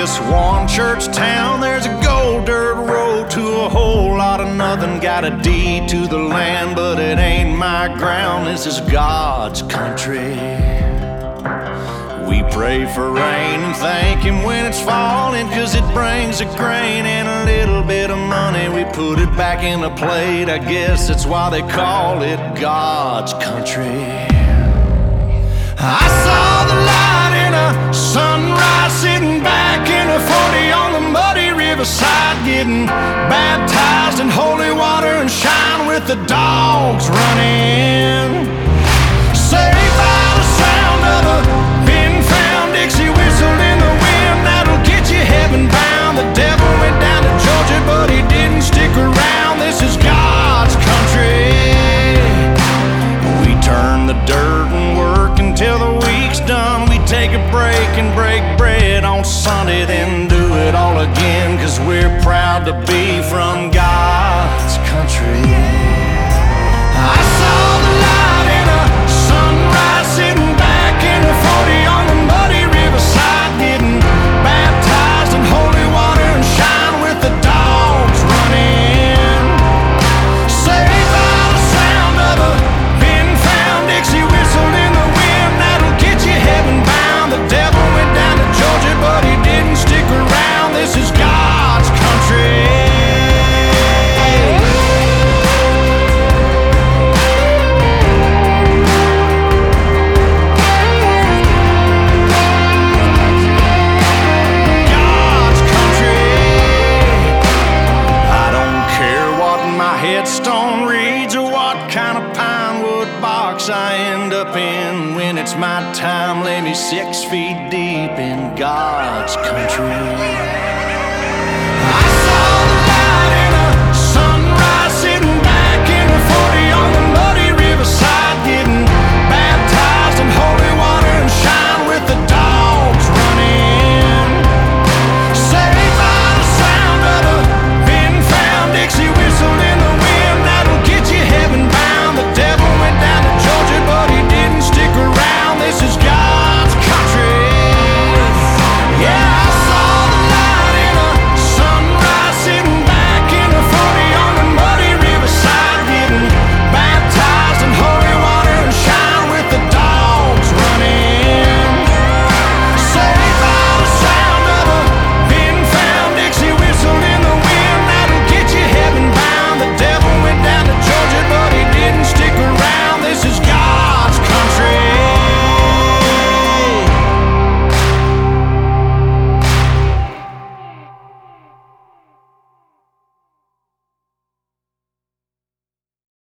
this one church town, there's a gold dirt road to a whole lot of nothing. Got a deed to the land, but it ain't my ground. This is God's country. We pray for rain and thank Him when it's falling, 'cause it brings a grain and a little bit of money. We put it back in a plate, I guess that's why they call it God's country. I saw the light in a sunrise, sitting back in a 40 on the muddy riverside, getting baptized in holy water and shine with the dogs running. Saved by the sound of a pin-found Dixie whistle in the wind, that'll get you heaven bound. The devil went down to Georgia, but he didn't stick around. This is God's country. We turn the dirt and work until the week's done. We take a break and break bread on Sunday, then do it all again, 'cause we're proud to be from God's country. I saw the light in a sunrise, sitting back in a 40 on the muddy riverside, getting baptized in holy water and shine with the dogs running. Saved by the sound of a pin-found Dixie whistle in the wind, that'll get you heaven bound. The devil went down to Georgia, but he didn't stick around. This is God's country. Headstone reads or what kind of pine wood box I end up in. When it's my time, lay me 6 feet deep in God's country.